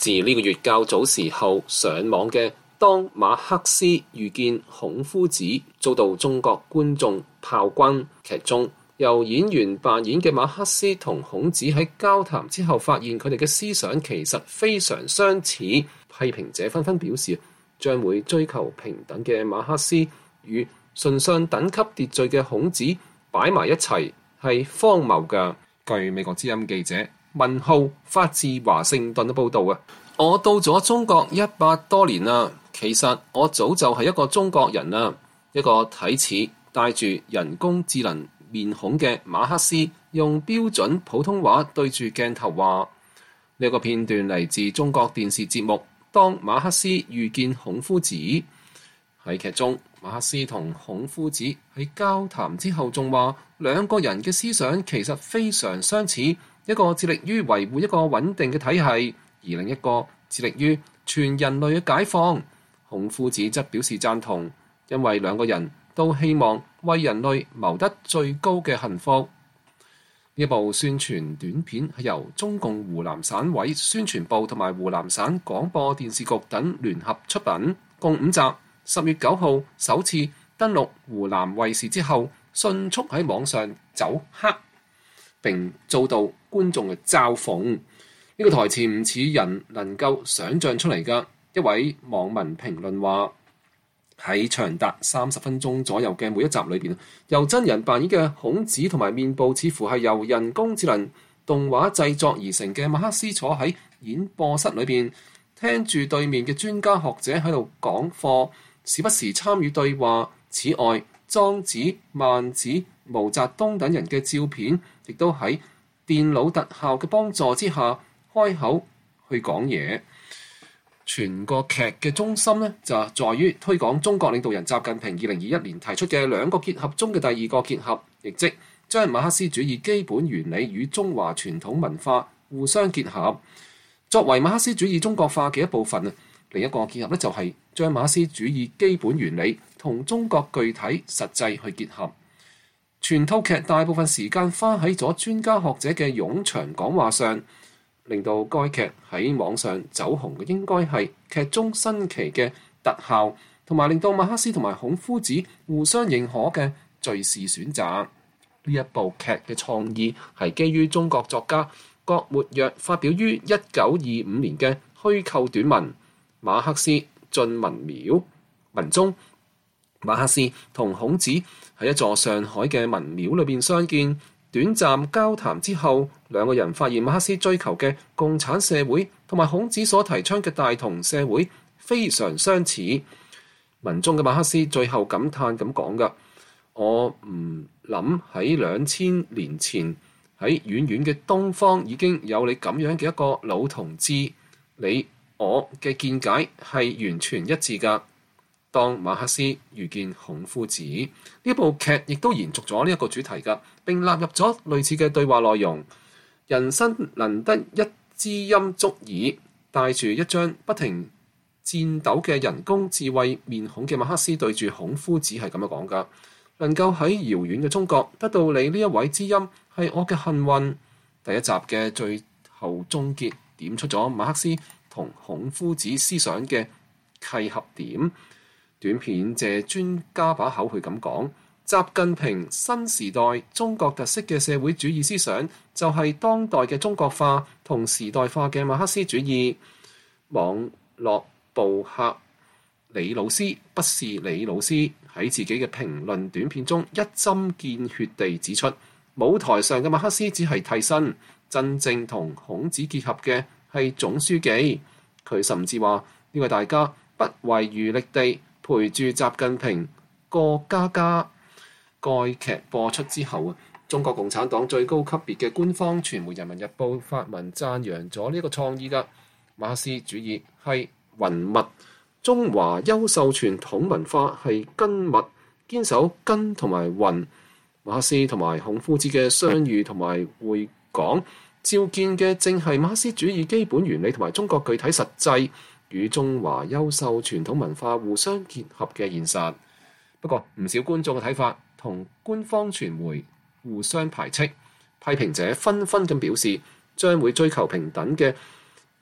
自呢個月較早時候上網嘅《當馬克思遇見孔夫子》遭到中國觀眾炮轟，劇中由演員扮演嘅馬克思同孔子喺交談之後發現佢哋嘅思想其實非常相似，批評者紛紛表示將會追求平等嘅馬克思與崇尚等級秩序嘅孔子擺埋一齊係荒謬㗎。據美國之音記者文浩發自華盛頓嘅報導啊，我到咗中國100多年啦，其實我早就係一個中國人啦。一個睇似帶住人工智能面孔嘅馬克思用標準普通話對住鏡頭話：呢個片段嚟自中國電視節目《當馬克思遇見孔夫子》。喺劇中，馬克思同孔夫子喺交談之後仲話，兩個人嘅思想其實非常相似，一個致力於維護一個穩定嘅體系，而另一個致力於全人類嘅解放。孔夫子則表示贊同，因為兩個人都希望為人類謀得最高嘅幸福。呢部宣傳短片係由中共湖南省委宣傳部同埋湖南省廣播電視局等聯合出品，共5集。10月9號首次登陸湖南衛視之後，迅速喺網上走黑，並遭到觀眾嘅嘲諷。呢個台詞唔似人能夠想像出嚟㗎。一位網民評論話：喺長達30分鐘左右嘅每一集裏邊，由真人扮演嘅孔子同埋面部似乎係由人工智能動畫製作而成嘅馬克思坐喺演播室裏邊，聽住對面嘅專家學者喺度講課，時不時參與對話。此外，莊子、孟子、毛澤東等人嘅照片，亦都喺電腦特效嘅幫助之下開口去講嘢。全個劇嘅中心呢，就在於推廣中國領導人習近平2021年提出嘅兩個結合中嘅第二個結合，亦即將馬克思主義基本原理與中華傳統文化互相結合，作為馬克思主義中國化嘅一部分。另一個結合呢，就係將馬克思主義基本原理同中國具體實際去結合。全套劇大部分時間花喺咗專家學者嘅冗長講話上，令到該劇喺網上走紅嘅應該係劇中新奇嘅特效，同埋令到馬克思同埋孔夫子互相認可嘅敘事選擇。呢一部劇嘅創意係基於中國作家郭沫若發表於1925年嘅虛構短文《馬克思進文廟》。文中，馬克思同孔子喺一座上海嘅文廟裏邊相見，短暫交談之後，兩個人發現馬克思追求嘅共產社會同埋孔子所提倡嘅大同社會非常相似。文中嘅馬克思最後感嘆咁講㗎：我唔諗喺2000年前喺遠遠嘅東方已經有你咁樣嘅一個老同志，你我嘅見解係完全一致㗎。當馬克思遇見孔夫子，呢部劇亦都延續咗呢一個主題㗎，並納入咗類似嘅對話內容。人生能得一知音足矣。帶住一張不停顫抖嘅人工智慧面孔嘅馬克思對住孔夫子係咁樣講㗎：能夠喺遙遠嘅中國得到你呢一位知音，係我嘅幸運。第一集嘅最後終結點出咗馬克思同孔夫子思想嘅契合點。短片借專家把口去咁講：習近平新時代中國特色嘅社會主義思想，就係當代嘅中國化同時代化嘅馬克思主義。網絡報客李老師不是李老師喺自己嘅評論短片中一針見血地指出，舞台上嘅馬克思只係替身，真正同孔子結合嘅係總書記。佢甚至話呢個大家不遺餘力地陪住習近平過家家。該劇播出之後，中國共產黨最高級別嘅官方傳媒《人民日報》發文讚揚咗呢個創意㗎。馬克思主義係雲脈，中華優秀傳統文化係根脈，堅守根同埋雲。馬克思同埋孔夫子嘅相遇同埋會講，照見嘅正係馬克思主義基本原理同埋中國具體實際與中華優秀傳統文化互相結合嘅現實。不過唔少觀眾嘅睇法同官方傳媒互相排斥，批評者紛紛咁表示將會追求平等嘅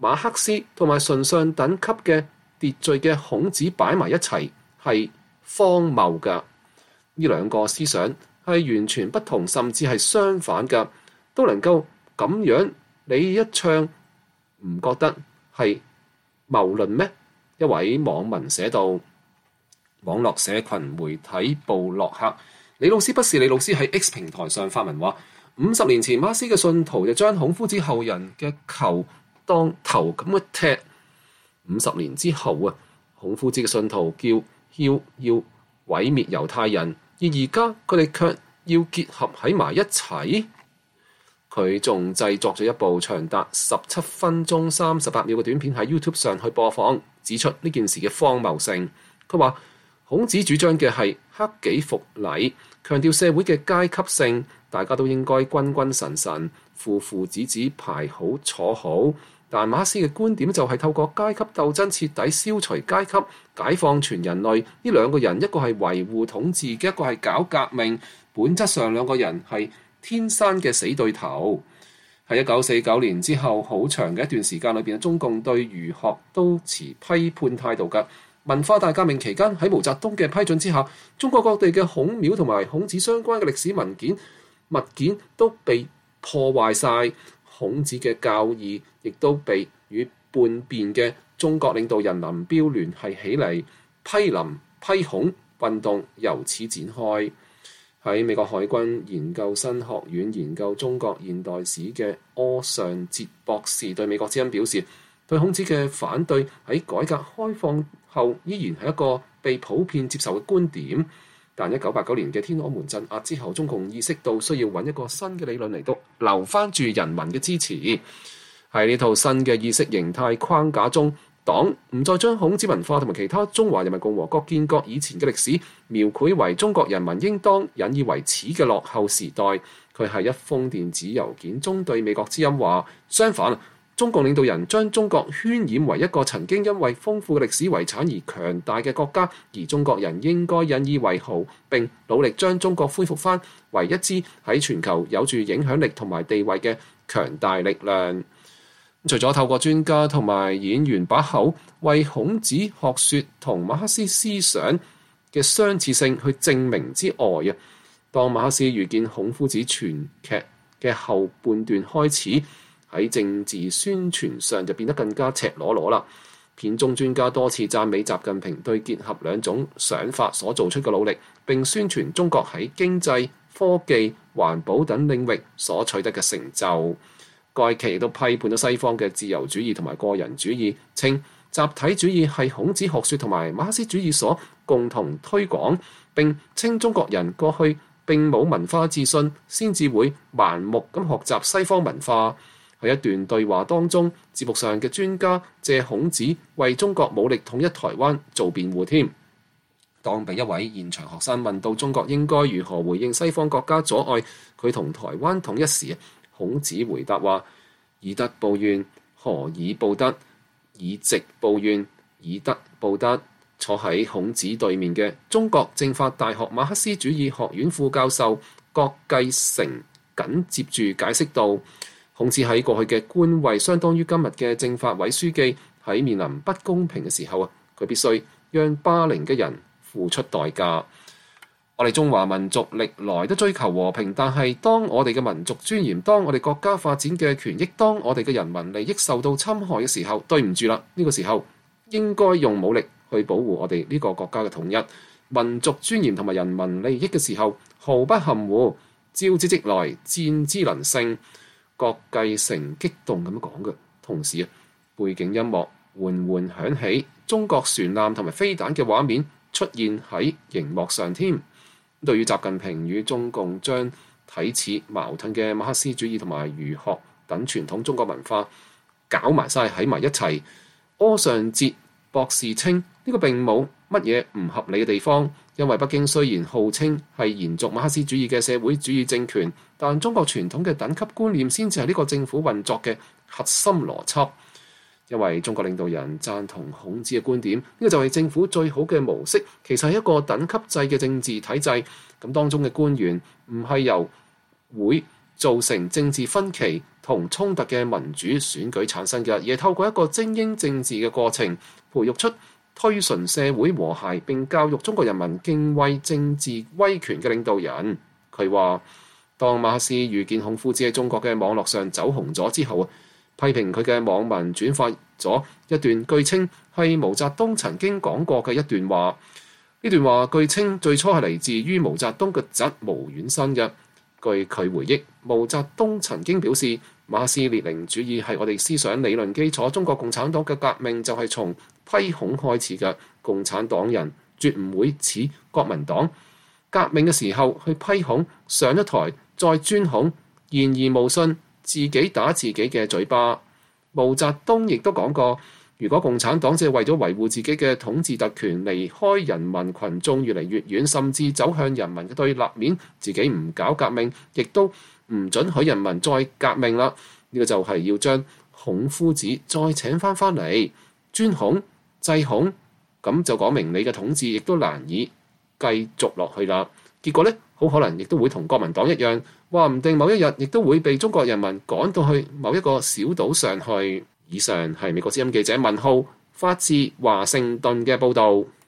馬克思同埋崇尚等級嘅秩序嘅孔子擺埋一齊係荒謬㗎。呢兩個思想係完全不同，甚至係相反㗎，都能夠咁樣你一唱，唔覺得係謬論咩？一位網民寫道：網絡社群媒體部落客李老師不是李老師喺 X 平台上發文話，50年前馬克思嘅信徒就將孔夫子後人嘅球當頭咁嘅踢，50年之後啊，孔夫子嘅信徒要毀滅猶太人，而而家佢哋卻要結合喺埋一齊。佢仲製作咗一部長達17分鐘38秒嘅短片喺 YouTube 上去播放，指出呢件事嘅荒謬性。佢話孔子主張嘅係克己復禮，強調社會嘅階級性，大家都應該君君臣臣、父父子子排好坐好。但馬克思嘅觀點就係透過階級鬥爭徹底消除階級，解放全人類。呢兩個人，一個係維護統治嘅，一個係搞革命，本質上兩個人係天生嘅死對頭。喺1949年之後，好長嘅一段時間裏邊，中共對儒學都持批判態度㗎。文化大革命期間，喺毛澤東嘅批准之下，中國各地嘅孔廟同埋孔子相關嘅歷史文件物件都被破壞晒，孔子嘅教義亦都被與叛變嘅中國領導人林彪聯繫起嚟，批林批孔運動由此展開。喺美國海軍研究生學院研究中國現代史嘅柯尚哲博士對美國之音表示，對孔子嘅反對喺改革開放後依然係一個被普遍接受嘅觀點，但1989年嘅天安門鎮壓之後，中共意識到需要揾一個新嘅理論嚟到留翻住人民嘅支持。喺呢套新嘅意識形態框架中，黨唔再將孔子文化同埋其他中華人民共和國建國以前嘅歷史描繪為中國人民應當引以為恥嘅落後時代。佢喺一封電子郵件中對美國之音話，相反，中共領導人將中國渲染為一個曾經因為豐富嘅歷史遺產而強大嘅國家，而中國人應該引以為豪，並努力將中國恢復翻為一支喺全球有住影響力同埋地位嘅強大力量。除咗透過專家同埋演員把口為孔子學說同馬克思思想嘅相似性去證明之外啊，當馬克思遇見孔夫子全劇嘅後半段開始，喺政治宣傳上就變得更加赤裸裸啦。片中專家多次讚美習近平對結合兩種想法所做出嘅努力，並宣傳中國喺經濟、科技、環保等領域所取得嘅成就。該劇亦都批判咗西方嘅自由主義同埋個人主義，稱集體主義係孔子學說同埋馬克思主義所共同推廣，並稱中國人過去並冇文化自信，先至會盲目咁學習西方文化。喺一段對話當中，節目上嘅專家借孔子為中國武力統一台灣做辯護添。當被一位現場學生問到中國應該如何回應西方國家阻礙佢同台灣統一時，孔子回答話：以德報怨，何以報德？以直報怨，以德報德。坐喺孔子對面嘅中國政法大學馬克思主義學院副教授郭繼成緊接住解釋道：孔子喺過去嘅官位相當於今日嘅政法委書記，喺面臨不公平嘅時候佢必須讓霸凌嘅人付出代價。我哋中華民族歷來都追求和平，但係當我哋嘅民族尊嚴，當我哋國家發展嘅權益，當我哋嘅人民利益受到侵害嘅時候，對唔住啦，呢個時候應該用武力去保護我哋呢個國家嘅統一、民族尊嚴同埋人民利益嘅時候，毫不含糊，招之即來，戰之能勝。郭繼成激動咁講嘅同時背景音樂緩緩響起，中國船艦同埋飛彈嘅畫面出現喺熒幕上添。對於習近平與中共將睇似矛盾嘅馬克思主義同埋儒學等傳統中國文化搞埋晒喺埋一齊，柯尚哲博士稱呢個並冇乜嘢唔合理嘅地方，因為北京雖然號稱係延續馬克思主義嘅社會主義政權，但中國傳統嘅等級觀念先至係呢個政府運作嘅核心邏輯。因為中國領導人贊同孔子嘅觀點，呢個就係政府最好嘅模式，其實係一個等級制嘅政治體制。咁當中嘅官員唔係由會造成政治分歧同衝突嘅民主選舉產生嘅，而係透過一個精英政治嘅過程，培育出推崇社會和諧並教育中國人民敬畏政治威權嘅領導人。佢話，當馬克思遇見孔夫子喺中國嘅網絡上走紅咗之後，批評佢嘅網民轉發咗一段據稱係毛澤東曾經講過嘅一段話。呢段話據稱最初係嚟自於毛澤東嘅侄毛遠新嘅。據佢回憶，毛澤東曾經表示，馬克思列寧主義係我哋思想理論基礎，中國共產黨嘅革命就係從批孔開始嘅，共產黨人絕唔會似國民黨革命嘅時候去批孔，上一台再尊孔，言而無信，自己打自己嘅嘴巴。毛澤東亦都講過，如果共產黨只係為咗維護自己嘅統治特權，離開人民群眾越嚟越遠，甚至走向人民嘅對立面，自己唔搞革命，亦都唔准許人民再革命啦。呢個就係要將孔夫子再請翻嚟，尊孔制孔，咁就講明你嘅統治亦都難以繼續落去啦。結果呢，好可能亦都會同國民黨一樣，話唔定某一日亦都會被中國人民趕到去某一個小島上去。以上係美國之音記者文浩發自華盛頓嘅報導。